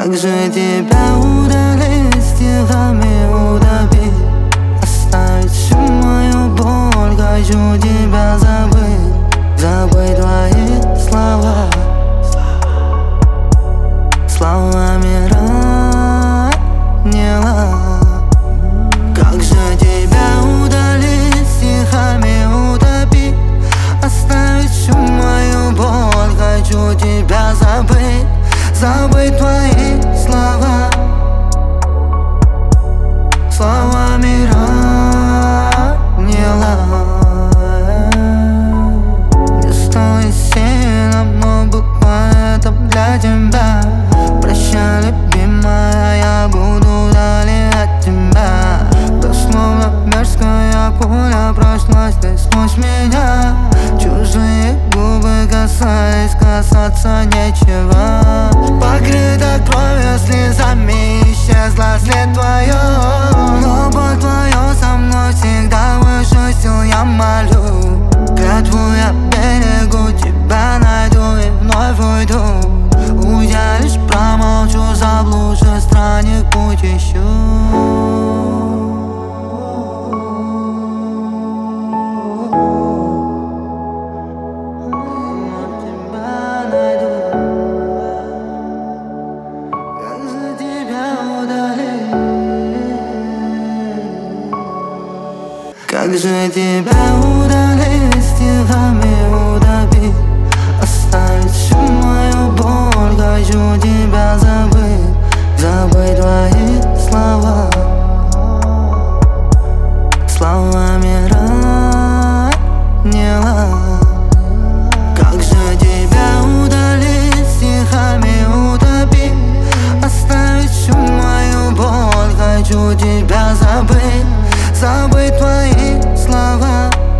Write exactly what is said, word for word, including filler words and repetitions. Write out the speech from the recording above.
Как же тебя удалить, стихами утопить, оставить всю мою боль. Хочу тебя забыть, забыть твои слова, словами ранила. Как же тебя удалить, стихами утопить, оставить всю мою боль. Хочу тебя забыть, забыть твои слова, словами ранила. Не стоит сильно, но было это для тебя. Прощай, любимая, я буду далее от тебя. Да словно мерзкая пуля прошлась сквозь меня. Чужие губы касались, касаться нечего. Покрыта кровью, слезами исчезла след твое. Но боль твою со мной всегда выше сил я молю. Клятву я берегу, тебя найду и вновь уйду. Уйдя лишь промолчу, заблудший странник путь ищу. Как же тебя удалить, стихами утопить, оставить всю мою боль. Хочу тебя забыть, забыть твои слова, словами ранила. Как же тебя удалить, стихами утопить, оставить всю мою боль. Хочу тебя забыть, забыть твои слова.